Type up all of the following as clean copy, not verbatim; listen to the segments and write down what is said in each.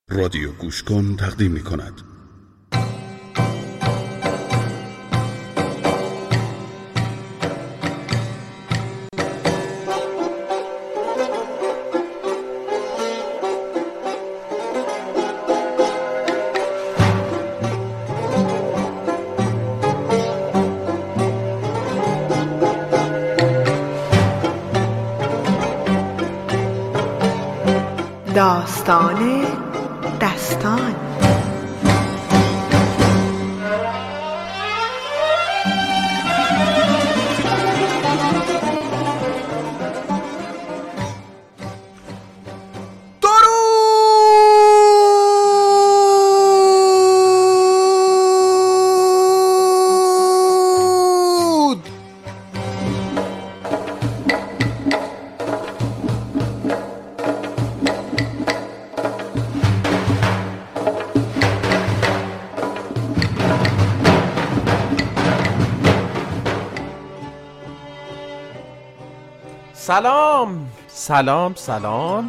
رادیو گوش کن تقدیم می کند. داستان دستان. سلام.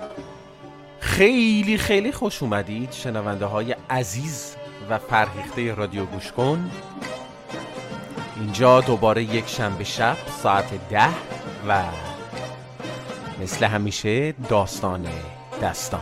خیلی خوش اومدید شنونده های عزیز و فرهیخته رادیو گوش کن. اینجا دوباره یک شنبه شب ساعت 10 و مثل همیشه داستان دستان.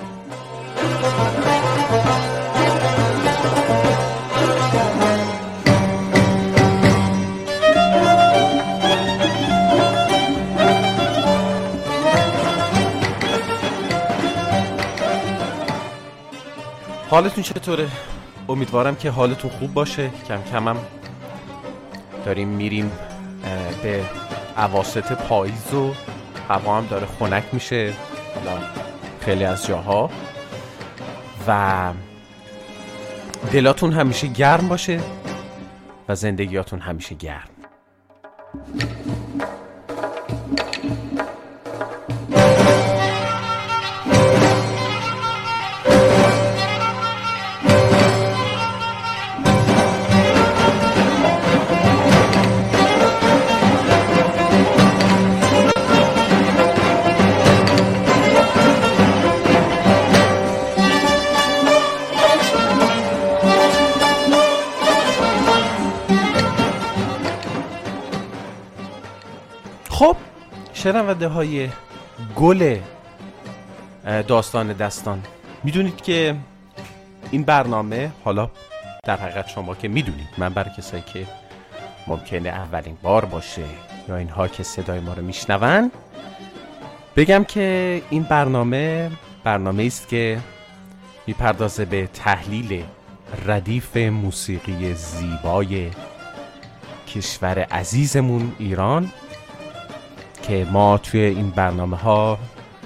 حالتون چطوره؟ امیدوارم که حالتون خوب باشه. کم کمم داریم میریم به اواسط پاییز و هوا هم داره خنک میشه حالا خیلی از جاها و دلاتون همیشه گرم باشه و زندگیاتون همیشه گرم. خب شنونده های گل داستان دستان، میدونید که این برنامه، حالا در حقیقت شما که میدونید، من برای کسایی که ممکنه اولین بار باشه یا اینها که صدای ما رو میشنون بگم که این برنامه است که میپردازه به تحلیل ردیف موسیقی زیبای کشور عزیزمون ایران که ما توی این برنامه ها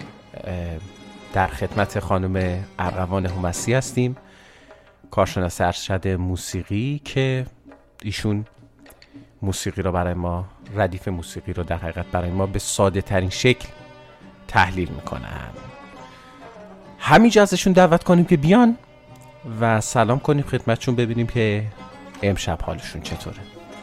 در خدمت خانم ارغوان همسی هستیم، کارشناس ارشد موسیقی، که ایشون موسیقی رو برای ما، ردیف موسیقی رو در حقیقت برای ما به ساده ترین شکل تحلیل میکنن. همینجا ازشون دعوت کنیم که بیان و سلام کنیم خدمتشون، ببینیم که امشب حالشون چطوره.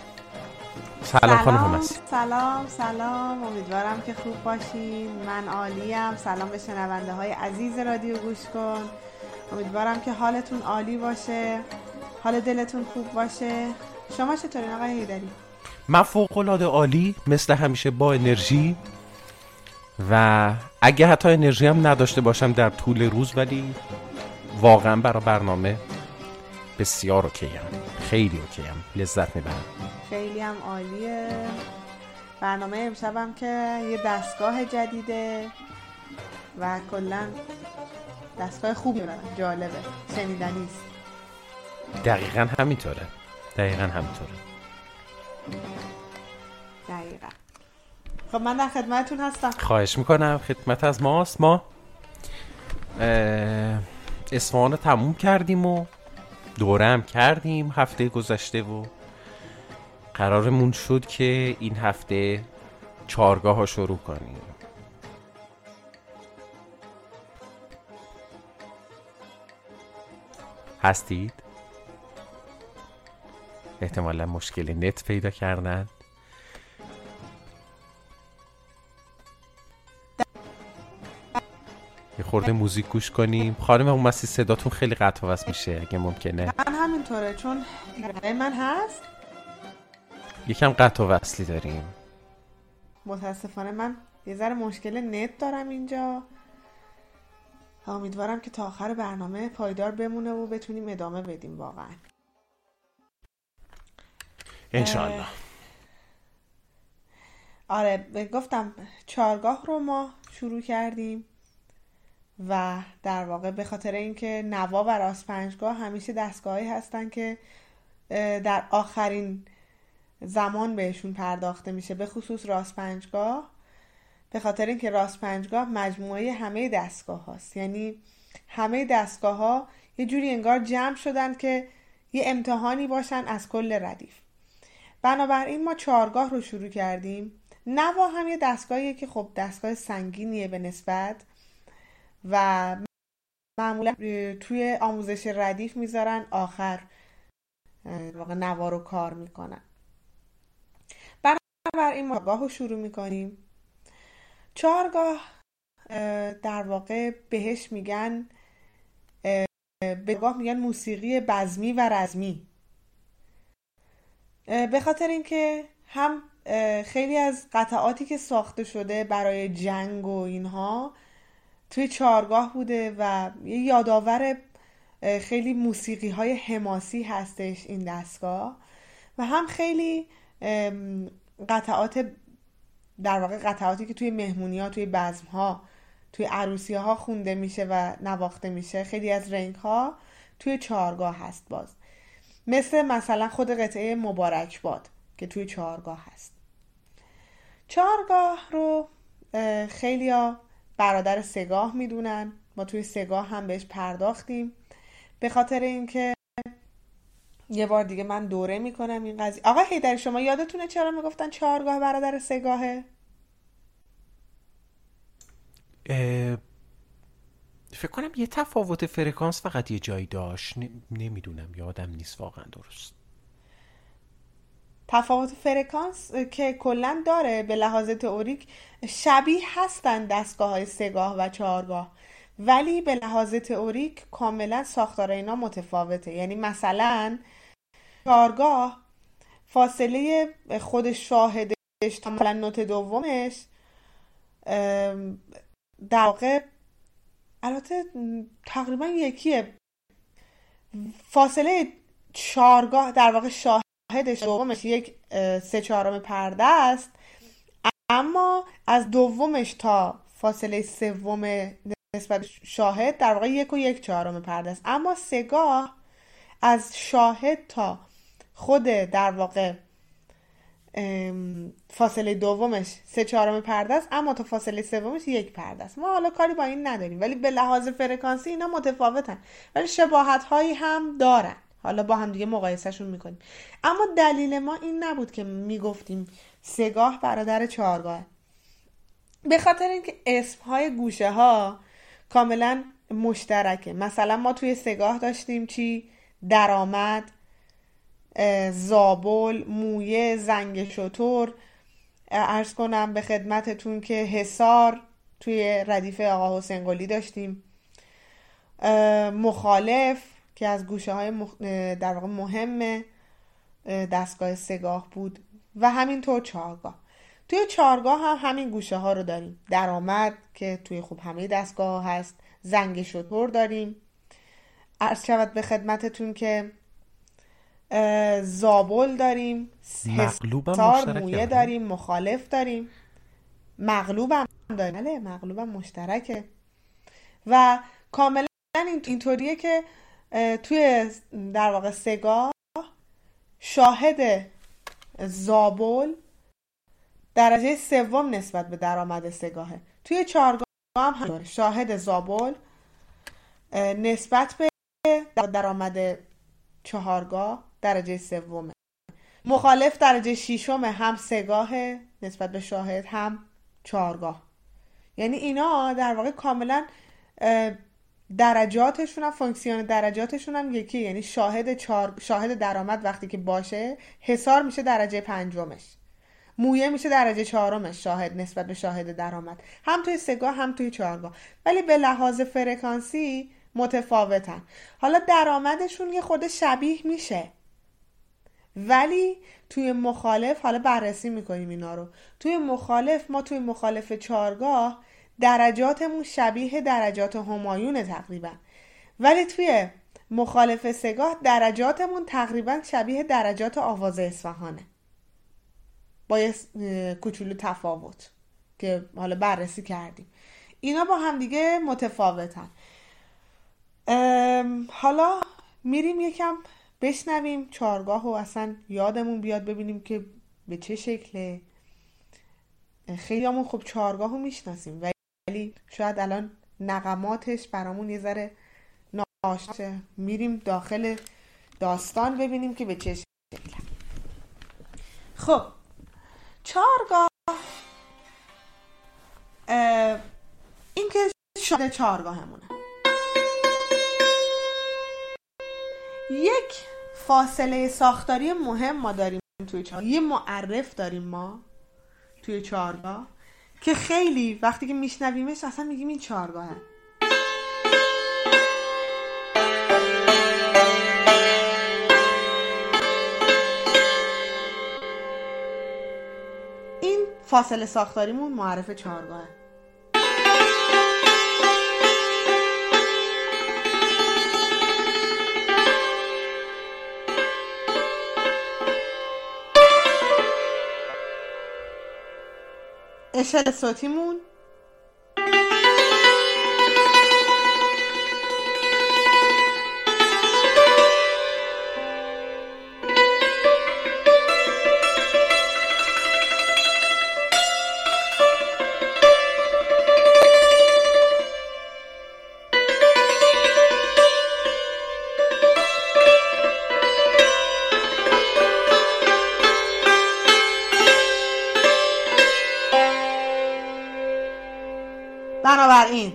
سلام خانم همسی. سلام، امیدوارم که خوب باشین. من عالیم. سلام به شنونده های عزیز رادیو گوش کن. امیدوارم که حالتون عالی باشه، حال دلتون خوب باشه. شما چطورین آقای هیدری؟ من فوق‌العاده عالی، مثل همیشه با انرژی، و اگه حتی انرژی هم نداشته باشم در طول روز، ولی واقعا برای برنامه بسیار اوکیم، خیلی اوکیم، لذت میبرم. خیلی هم عالیه. برنامه امشبم که یه دستگاه جدیده و کلا دستگاه خوبی داره، جالبه، شنیدنی است. دقیقاً همینطوره. خب من در خدمتتون هستم. خواهش میکنم، خدمت از ماست. ما اصفهان رو تموم کردیم و دوره هم کردیم هفته گذشته و قرارمون شد که این هفته چهارگاه ها شروع کنیم. هستید؟ احتمالا مشکل نت پیدا کردن. یه خورده موزیک گوش کنیم. خانم اومسی صداتون خیلی قطع و وصل میشه اگه ممکنه. من همینطوره چون من هست یکم قطع و وصلی داریم. متاسفانه من یه ذره مشکل نت دارم اینجا. امیدوارم که تا آخر برنامه پایدار بمونه و بتونیم ادامه بدیم واقعا. انشالله. آره گفتم چهارگاه رو ما شروع کردیم و در واقع به خاطر اینکه نوا و راست پنجگاه همیشه دستگاهی هستن که در آخرین زمان بهشون پرداخته میشه، به خصوص راست پنجگاه، به خاطر اینکه راست پنجگاه مجموعه همه دستگاه هاست. یعنی همه دستگاه ها یه جوری انگار جمع شدن که یه امتحانی باشن از کل ردیف. بنابراین ما چهارگاه رو شروع کردیم. نوا هم یه دستگاهیه که خب دستگاه سنگینیه به نسبت و معمولا توی آموزش ردیف میذارن آخر واقع نوا رو کار میکنن. بنابراین ما چهارگاه رو شروع میکنیم. چهارگاه در واقع بهش میگن موسیقی بزمی و رزمی، به خاطر اینکه هم خیلی از قطعاتی که ساخته شده برای جنگ و اینها توی چهارگاه بوده و یه یادآور خیلی موسیقی های حماسی هستش این دستگاه، و هم خیلی قطعات در واقع قطعاتی که توی مهمونی ها، توی بزم ها، توی عروسی ها خونده میشه و نواخته میشه، خیلی از رنگ ها توی چهارگاه هست باز، مثلا خود قطعه مبارک باد که توی چهارگاه هست. چهارگاه رو خیلی ها برادر سگاه میدونن. ما توی سگاه هم بهش پرداختیم به خاطر اینکه یه بار دیگه من دوره میکنم این قضیه. آقا حیدری شما یادتونه چرا میگفتن چهارگاه برادر سگاهه؟ فکر کنم یه تفاوت فرکانس فقط یه جایی داشت. نمیدونم، یادم نیست واقعا درست. تفاوت فرکانس که کلن داره، به لحاظ تئوریک شبیه هستن دستگاه های سگاه و چهارگاه، ولی به لحاظ تئوریک کاملا ساختار اینا متفاوته. یعنی مثلا چهارگاه فاصله خود شاهدش تا مثلا نوت دومش در واقع البته تقریبا یکیه. فاصله چهارگاه در واقع شاهدش دومش 1/3 پرده است، اما از دومش تا فاصله سوم نسبت شاهد در واقع 1/4 پرده است. اما سگاه از شاهد تا خود در واقع فاصله دومش 3/4 پرده است، اما تا فاصله سومش 1 پرده است. ما حالا کاری با این نداریم، ولی به لحاظ فرکانسی اینا متفاوتن، ولی شباهت هایی هم دارن. حالا با هم دیگه مقایسهشون میکنیم. اما دلیل ما این نبود که میگفتیم سگاه برادر چهارگاه، به خاطر اینکه اسم های گوشه ها کاملا مشترکه. مثلا ما توی سگاه داشتیم چی؟ درآمد، زابل، مویه، زنگ شتر. عرض کنم به خدمتتون که حصار توی ردیف آقا حسین قلی داشتیم. مخالف که از گوشه های در واقع مهم دستگاه سگاه بود و همینطور چهارگاه. توی چهارگاه هم همین گوشه ها رو داریم. درآمد که توی خوب همه دستگاه ها هست، زنگ شتر داریم، عرض شود به خدمتتون که زابل داریم، حصار، مویه داریم، مخالف داریم، مغلوب هم داریم. بله مغلوب هم مشترکه و کاملا اینطوریه که توی در واقع سگاه شاهد زابل درجه سوم نسبت به درآمد سگاهه. توی چهارگاه هم شاهد زابل نسبت به درآمد چهارگاه درجه سومه. مخالف درجه ششمه، هم سگاه نسبت به شاهد هم چهارگاه. یعنی اینا در واقع کاملا درجاتشون هم فونکسیون درجاتشون هم یکی. یعنی شاهد درآمد وقتی که باشه حصار میشه درجه پنجمش، مویه میشه درجه 4 شاهد نسبت به شاهد درآمد، هم توی سگاه هم توی چهارگاه، ولی به لحاظ فرکانسی متفاوتن. حالا درآمدشون یه خود شبیه میشه، ولی توی مخالف، حالا بررسی میکنیم اینا رو، توی مخالف ما توی مخالف چهارگاه درجاتمون شبیه درجات همایون تقریبا، ولی توی مخالف سگاه درجاتمون تقریبا شبیه درجات آواز اصفهانه با یه کوچولو تفاوت که حالا بررسی کردیم. اینا با هم دیگه متفاوتن. حالا میریم یکم بشنویم چهارگاه و اصلا یادمون بیاد ببینیم که به چه شکله. خیلی همون خب چهارگاه رو میشناسیم، ولی شاید الان نغماتش برامون یه ذره ناشته. میریم داخل داستان ببینیم که به چه شکله. خب چهارگاه، این که شده چهارگاهمونه، یک فاصله ساختاری مهم ما داریم توی چهارگاه، یه معرف داریم ما توی چهارگاه که خیلی وقتی که میشنویمش اصلا میگیم این چهارگاهه. این فاصله ساختاریمون معرف چهارگاهه. اشل صوتیمون بنابراین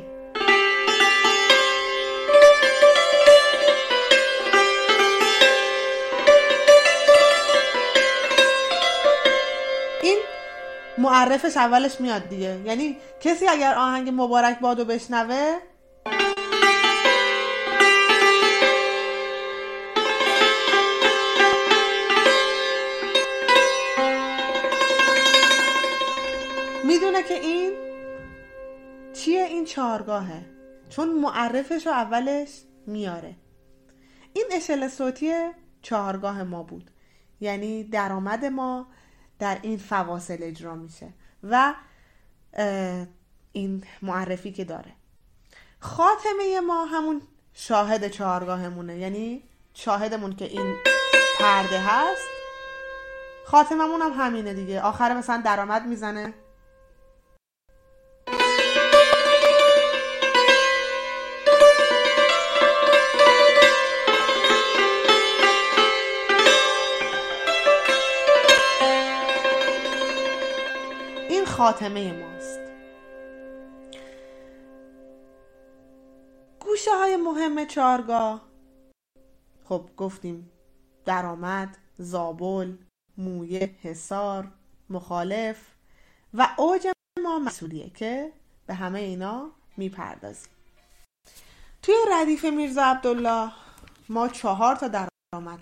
این معرفش اولش میاد دیگه، یعنی کسی اگر آهنگ مبارک بادو بشنوه میدونه که این چیه، این چهارگاهه، چون معرفش رو اولش میاره. این اشل صوتی چهارگاه ما بود، یعنی درآمد ما در این فواصل اجرا میشه و این معرفی که داره. خاتمه ما همون شاهد چهارگاهمونه، یعنی شاهدمون که این پرده هست، خاتممون هم همینه دیگه، آخر مثلا درآمد میزنه. خاتمه ماست. گوشه های مهم چهارگاه خب گفتیم درآمد، زابل، مویه، حصار، مخالف و اوج ما مسئولیه که به همه اینا میپردازیم. توی ردیف میرزا عبدالله ما 4 تا درآمد.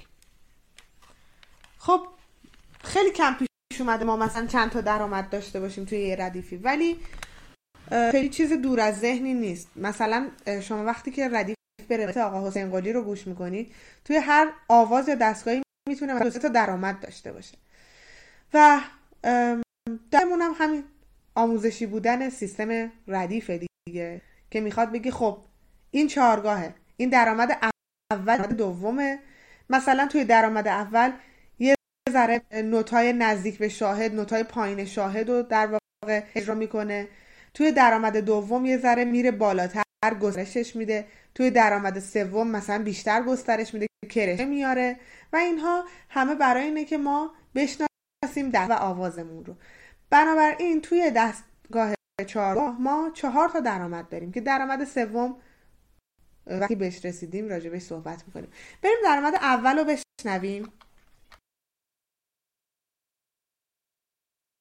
خب خیلی کم پیش اومده ما مثلا چند تا درآمد داشته باشیم توی یه ردیفی، ولی خیلی چیز دور از ذهنی نیست. مثلا شما وقتی که ردیف بره آقا حسین قلی رو گوش میکنید، توی هر آواز یا دستگاهی میتونه 2 تا درآمد داشته باشه و درمون هم همین آموزشی بودن سیستم ردیف دیگه که میخواد بگی خب این چهارگاهه، این درآمد اول دومه. مثلا توی درآمد اول ذره نوتای نزدیک به شاهد، نوتای پایین شاهد رو در واقع اجرا میکنه. توی درآمد دوم یه ذره میره بالاتر، گسترشش میده. توی درآمد سوم مثلا بیشتر گسترش میده، کرشه میاره و اینها همه برای اینه که ما بشناسیم دست و آوازمون رو. بنابراین توی دستگاه چهارگاه ما 4 تا درآمد داریم که درآمد سوم وقتی بهش رسیدیم راجع بهش صحبت میکنیم. بریم درآمد اول رو بشنویم.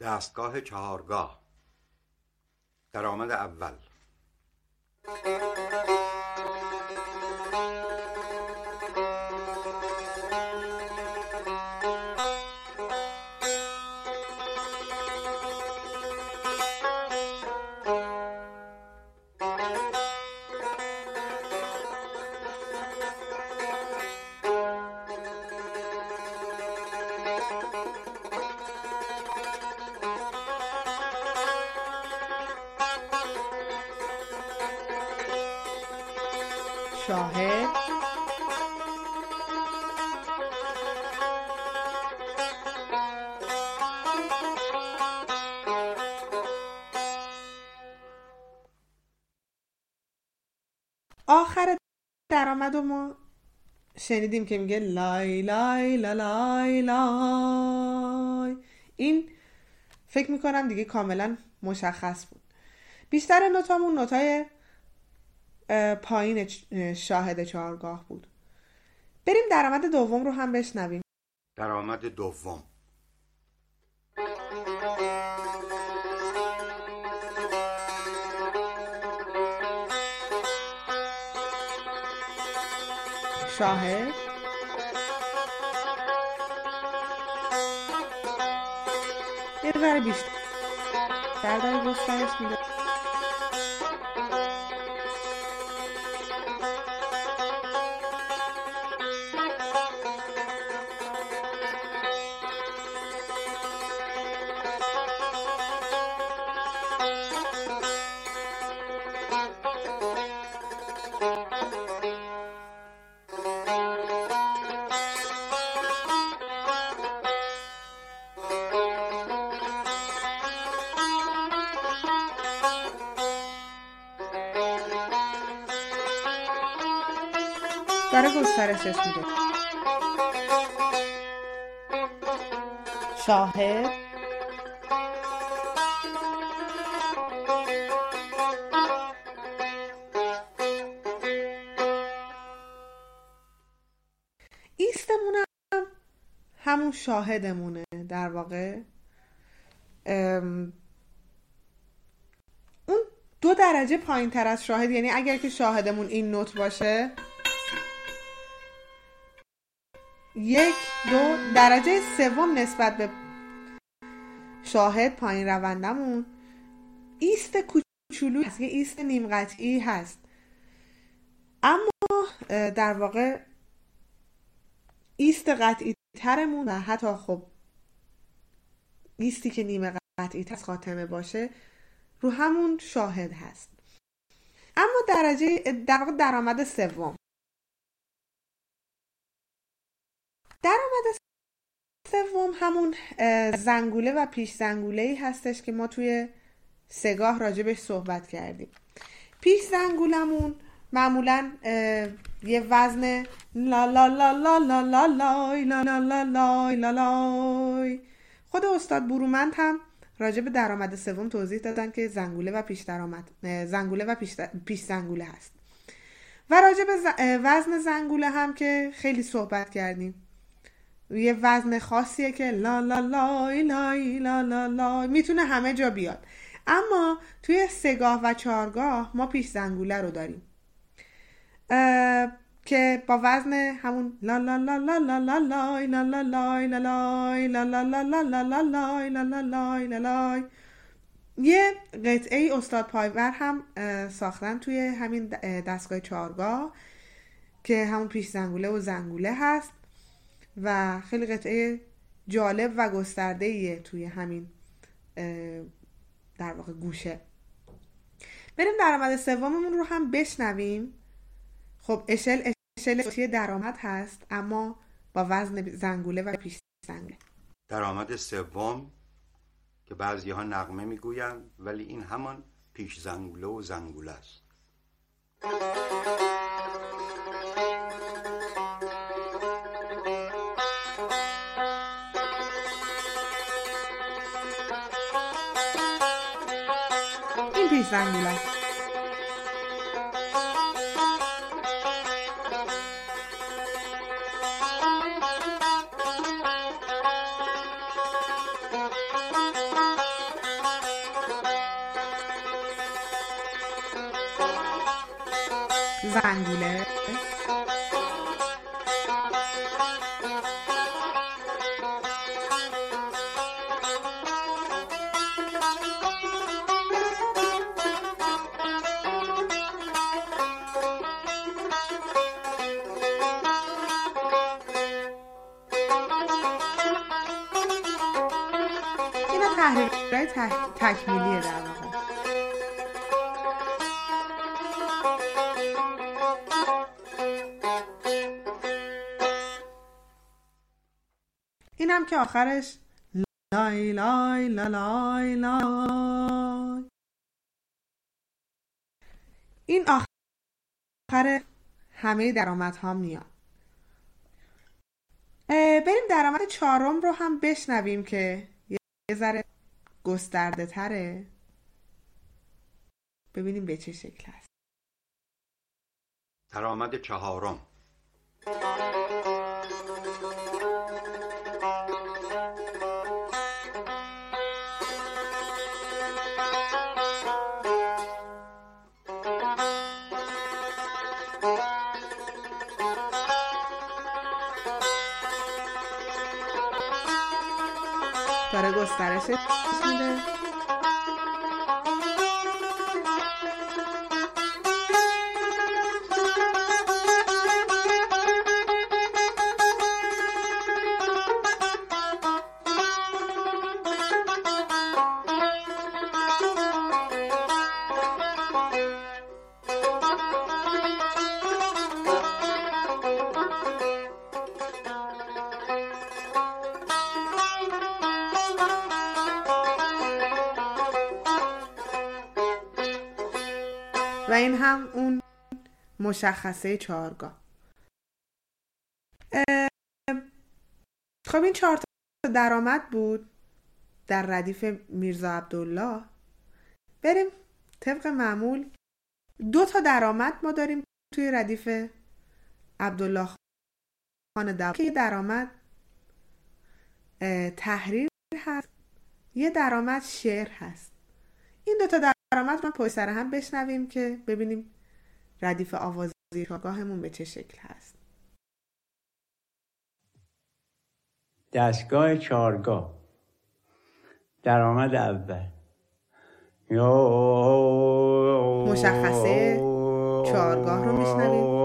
دستگاه چهارگاه. درآمد اول. شاهد، آخر درآمد رو ما شنیدیم که میگه لای لای لای لای لای. این فکر میکنم دیگه کاملا مشخص بود. بیشتر نوتامون نوتای پایین شاهد چهارگاه بود. بریم درآمد دوم رو هم بشنویم. درآمد دوم. شاهد، یه ذره بیشتر داره گسترش میده. داره گسترشش میده. شاهد، ایستمونه همون شاهدمونه در واقع. اون 2 درجه پایین تر از شاهد، یعنی اگر که شاهدمون این نوت باشه 1 2 درجه سوم نسبت به شاهد پایین روندمون ایست کوچولو هست، یه ایست نیم قطعی هست، اما در واقع ایست قطعی ترمون و حتی خب ایستی که نیمه قطعی تر خاتمه باشه رو همون شاهد هست. اما درجه در واقع درآمد سوم، درآمد سوم همون زنگوله و پیش زنگوله‌ای هستش که ما توی سگاه راجبش صحبت کردیم. پیش زنگولمون معمولاً یه وزن لا لا لا لا لا لا لای لا لا لا لای لا لای. خود استاد برومند هم راجب درآمد سوم توضیح دادن که زنگوله و پیش درآمد، زنگوله و پیش زنگوله هست. و راجب وزن زنگوله هم که خیلی صحبت کردیم. یه وزن خاصیه که لا لا لای لای لا لا لای میتونه همه جا بیاد، اما توی سگاه و چهارگاه ما پیش زنگوله رو داریم که با وزن همون لا لا لا لا لا لا لای لا لا لای لا لای لا لا لا لا لا لا لای لا لا لای لا لای. یه قطعه استاد پایور هم ساختن توی همین دستگاه چهارگاه که همون پیش زنگوله و زنگوله هست و خیلی قطعه جالب و گسترده‌ایه توی همین در واقع گوشه. بریم درآمد سوممون رو هم بشنویم. خب اشل توی درآمد هست اما با وزن زنگوله و پیش زنگوله. درآمد سوم که بعضی ها نغمه میگوین ولی این همان پیش زنگوله و زنگوله است. این پیش زنگوله است. زنگوله. اینا تحریرهای تکمیلیه در واقع. اینم که آخرش لای لای لای لای. این آخر همه درآمدها میاد. بریم درآمد چهارم رو هم بشنویم که یه ذره گسترده تره. ببینیم به چه شکل هست. درآمد چهارم. داره گسترشش میده. و این هم اون مشخصه چهارگاه. خب این 4 تا درآمد بود در ردیف میرزا عبدالله. بریم طبق معمول 2 تا درآمد ما داریم توی ردیف عبدالله خان دباغ که یه درآمد تحریر هست، یه درآمد شعر هست. این 2 تا درآمد رو پشت سر هم بشنویم که ببینیم ردیف آوازی چهارگاهمون به چه شکل هست. دستگاه چهارگاه. درآمد اول. مشخصه چهارگاه رو میشنویم.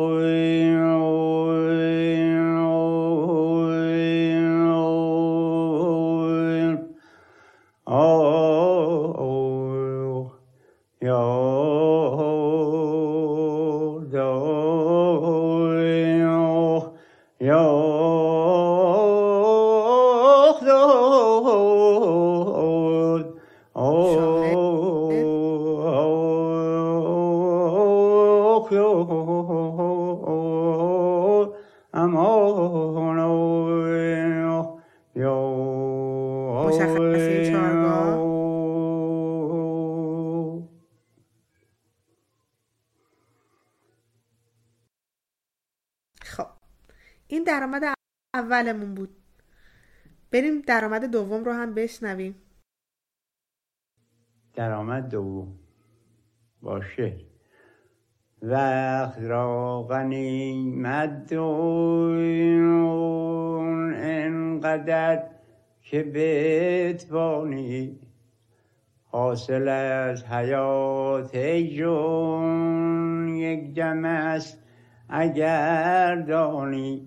مشخصه چهارگاه. خب این درآمد اولمون بود. بریم درآمد دوم رو هم بشنویم. درآمد دوم باشه. وقت را غنیمت دون انقدر که بتوانی حاصل از حیات جون یک دم است اگر دانی.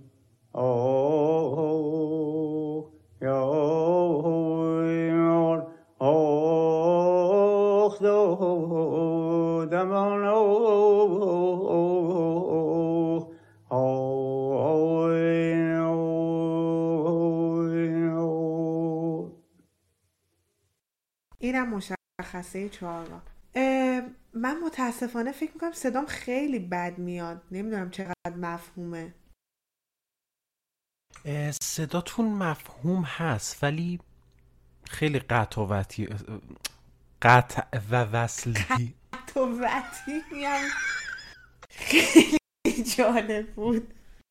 اینم مشخصه چهارگاه. من متاسفانه فکر میکنم صدام خیلی بد میاد. نمیدونم چقدر مفهومه. صداتون مفهوم هست ولی خیلی قطع و وصلی. قطع و وصلی میام. خیلی جالب بود.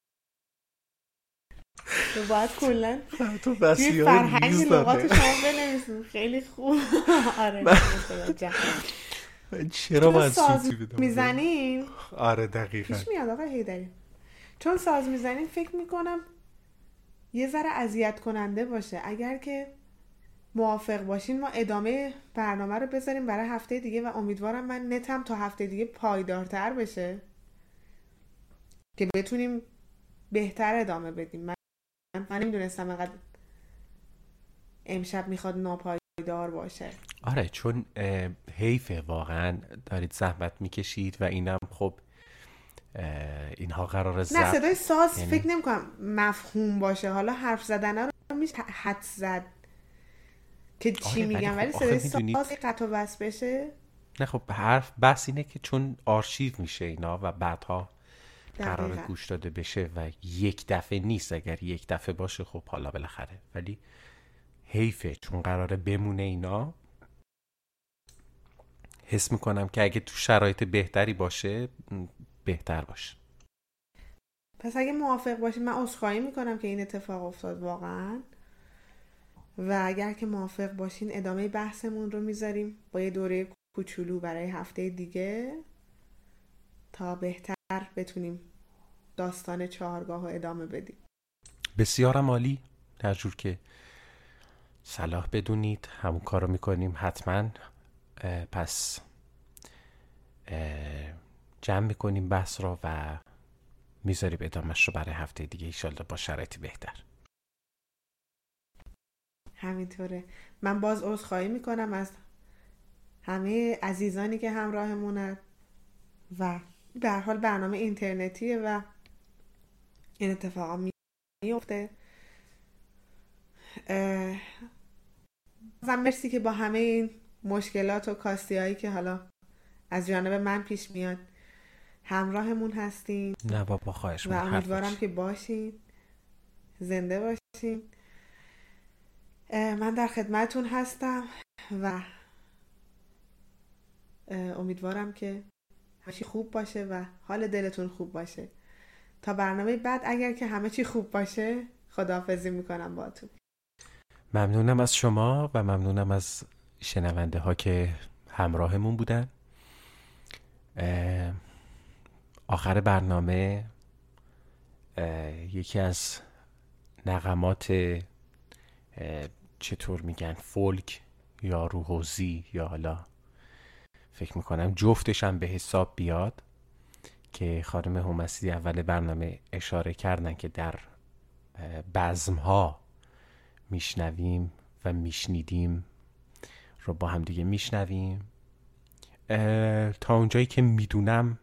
تو باید کلن تو بسیاری فرهنگ لغات شما بنویسیم. خیلی خوب. آره چرا باید ساز سوتی بدم؟ میزنین آره دقیقاً. پیش میاد آقای حیدری، چون ساز میزنین فکر میکنم یه ذره اذیت کننده باشه. اگر که موافق باشین ما ادامه برنامه رو بذاریم برای هفته دیگه و امیدوارم من نتم تا هفته دیگه پایدارتر بشه که بتونیم بهتر ادامه بدیم. من نمیدونستم اینقدر امشب میخواد ناپایدار باشه. آره چون حیفه واقعا دارید زحمت میکشید و اینم خب اینها قراره نه صدای ساز فکر نمی کنم مفهوم باشه. حالا حرف زدن رو میشه حد زد که چی میگم، ولی صدای ساز قطع و وصل بشه. نه خب حرف بس اینه که چون آرشیو میشه اینا و بعدها قراره گوش داده بشه و یک دفعه نیست. اگر یک دفعه باشه خب حالا بالاخره، ولی حیفه چون قراره بمونه اینا. حس میکنم که اگه تو شرایط بهتری باشه بهتر باشه. پس اگه موافق باشید من عذرخواهی میکنم که این اتفاق افتاد واقعا، و اگر که موافق باشین ادامه بحثمون رو میذاریم با یه دوره کوچولو برای هفته دیگه تا بهتر بتونیم داستان چهارگاه رو ادامه بدیم. بسیارم عالی. در جور که صلاح بدونید همون کار رو میکنیم حتما. پس جمع میکنیم بحث رو و میذاریم ادامهش رو برای هفته دیگه ایشالله با شرایطی بهتر. همینطوره. من باز عذرخواهی میکنم از همه عزیزانی که همراهمونن و به هر حال برنامه اینترنتیه و این اتفاقا میفته. مرسی که با همه این مشکلات و کاستی هایی که حالا از جانب من پیش میاد همراهمون هستین. نه بابا خواهش میکنم. و امیدوارم که باشین، زنده باشین. من در خدمتون هستم و امیدوارم که همه چی خوب باشه و حال دلتون خوب باشه. تا برنامه بعد اگر که همه چی خوب باشه خداحافظی میکنم باهاتون. ممنونم از شما و ممنونم از شنونده ها که همراهمون بودن. آخر برنامه یکی از نغمات چطور میگن فولک یا روحوزی یا حالا فکر میکنم جفتش هم به حساب بیاد که خانم همسی اول برنامه اشاره کردن که در بزمها میشنویم و میشنیدیم رو با هم دیگه میشنویم. تا اونجایی که میدونم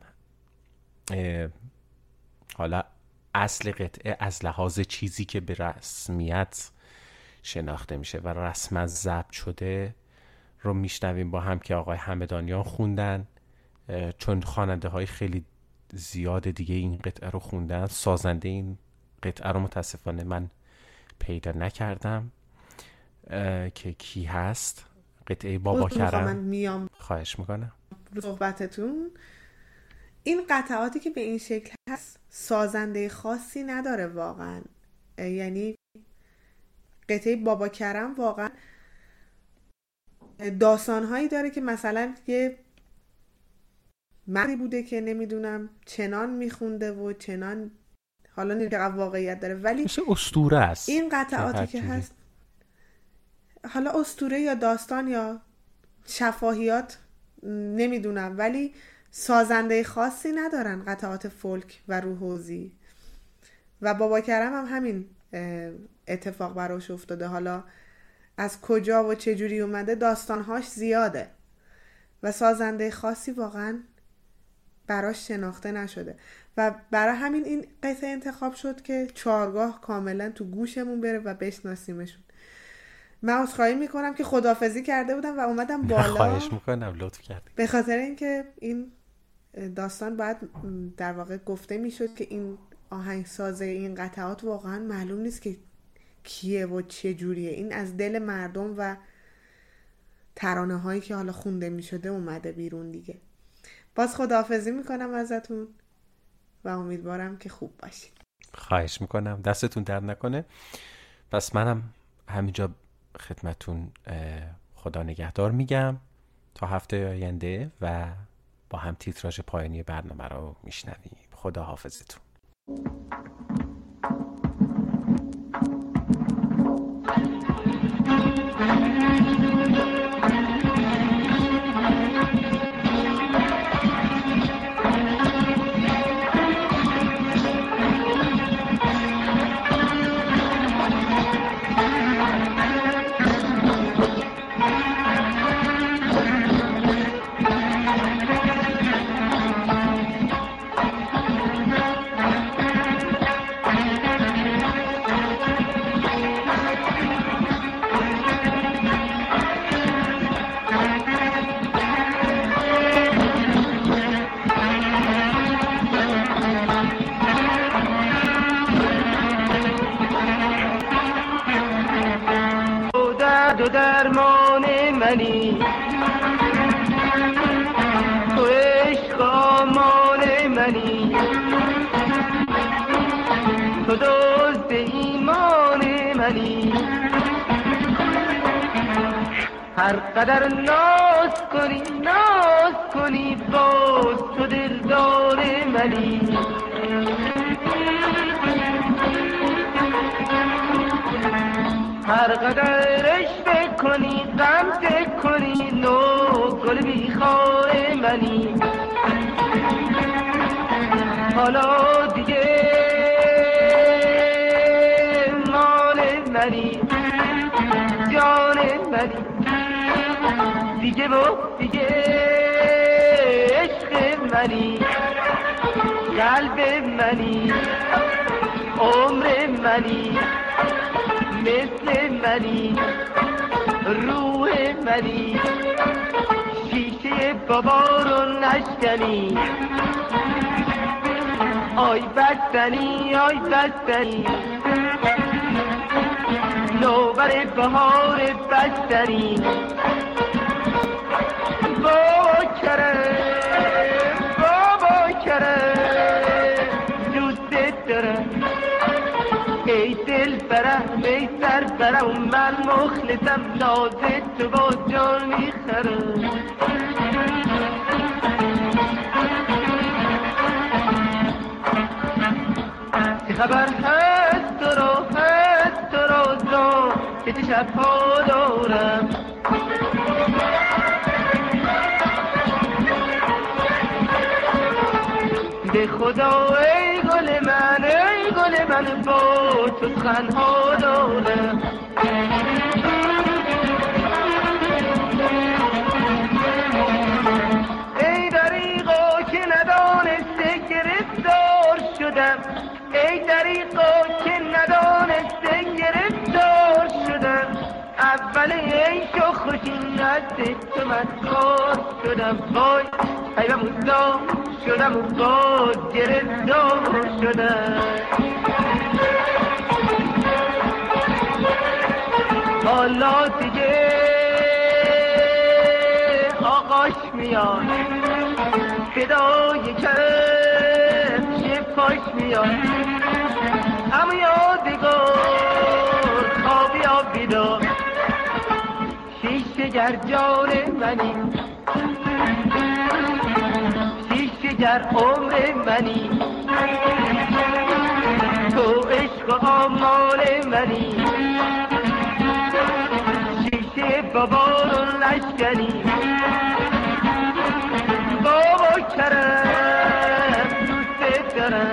حالا اصل قطعه از لحاظ چیزی که به رسمیت شناخته میشه و رسما ضبط شده رو میشنویم با هم که آقای همدانیان خوندن. چون خواننده های خیلی زیاد دیگه این قطعه رو خوندن، سازنده این قطعه رو متاسفانه من پیدا نکردم که کی هست. قطعه بابا کرم. من میام خواهش میکنم رو صحبتتون. این قطعاتی که به این شکل هست سازنده خاصی نداره واقعا. یعنی قطعه بابا کرم واقعا داستانهایی داره که مثلا یه مردی بوده که نمیدونم چنان میخونده و چنان، حالا نمیدونم واقعیت داره، ولی مثل اسطوره است. این قطعاتی که هست حالا اسطوره یا داستان یا شفاهیات نمیدونم، ولی سازنده خاصی ندارن قطعات فولک و روحوزی. و بابا کرم هم همین اتفاق براش افتاده. حالا از کجا و چه جوری اومده داستانهاش زیاده و سازنده خاصی واقعا براش شناخته نشده و برای همین این قطعه انتخاب شد که چهارگاه کاملا تو گوشمون بره و بشناسیمشون. من عذرخواهی میکنم که خداحافظی کرده بودم و اومدم بالا. خواهش میکنم لطف کردی. به خاطر اینکه این داستان باید در واقع گفته میشد که این آهنگسازه این قطعات واقعا معلوم نیست که کیه و چه جوریه. این از دل مردم و ترانه هایی که حالا خونده میشده اومده بیرون دیگه. باز خداحافظی میکنم ازتون و امیدوارم که خوب باشید. خواهش میکنم، دستتون درد نکنه. پس منم همینجا خدمتون خدا نگهدار میگم تا هفته آینده و با هم تیتراژ پایانی برنامه رو میشنویم. خدا حافظتون. تو درمان منی، تو عشق آمان منی، تو دزد ایمان منی. هر قدر ناز کنی باز تو دلدار منی. هر قدر عشق کنی غمزه کنی نو گل بیخوار منی. حالا دیگه مال منی، جان منی، دیگه عشق منی، قلب منی، عمر منی، مثل منی، روح منی. شیشه بابا رو نشکنی، آی بستنی، آی بستنی، نوبر بهار بستنی. بابا کرم دوست دارم، ای دل برم ای سر برم، من مخلصم نازت تو با جان میخرم. چه خبر هست تو را زان که چه شبها دارم. به خدا ای گل من با تو تنها دارم. ای دریغا که ندانسته گرفتار شدم، ای دریغا که ندانسته گرفتار شدم. اول عیش و خوشی نزد تو مدکار شدم. وای ایوه موزا شدم و باز گرفتار شدم. حالا دیگه آقاش میاد، صدای کفش پاش میاد. اما یادگار خوابی بیدار، شیشه گر جان منی، شیشه گر عمر منی، تو عشق آمان منی. شیشه بابا رو نشکنی، بابا کرم دوست دارم.